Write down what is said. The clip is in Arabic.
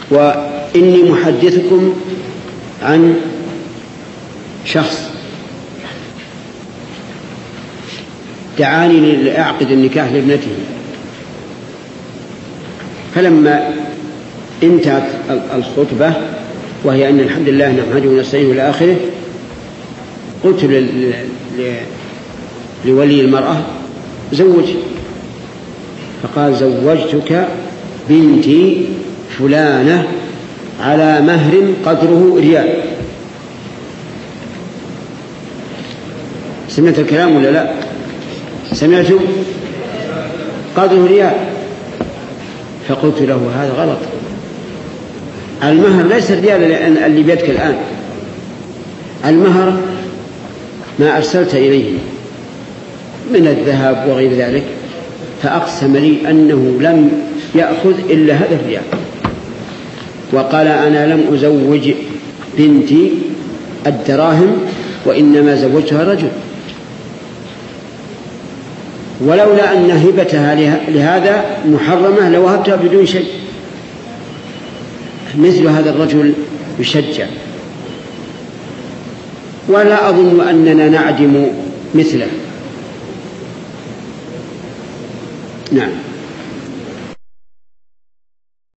وإني محدثكم عن شخص دعاني لأعقد النكاح لابنته، فلما انتهت الخطبة وهي أن الحمد لله نحمده ونستعينه إلى آخره، قلت لولي المرأة زوجي، فقال زوجتك بنتي فلانة على مهر قدره ريال. سمعت الكلام ولا لا؟ سمعتم؟ قدره ريال. فقلت له هذا غلط، المهر ليس الريال اللي بيدك الآن، المهر ما أرسلت إليه من الذهب وغير ذلك. فأقسم لي أنه لم يأخذ إلا هذا الريال، وقال أنا لم أزوج بنتي الدراهم وإنما زوجتها رجل، ولولا أن هبتها لهذا محرمة لوهبتها بدون شيء. مثل هذا الرجل يشجع، ولا أظن أننا نعدم مثله. نعم.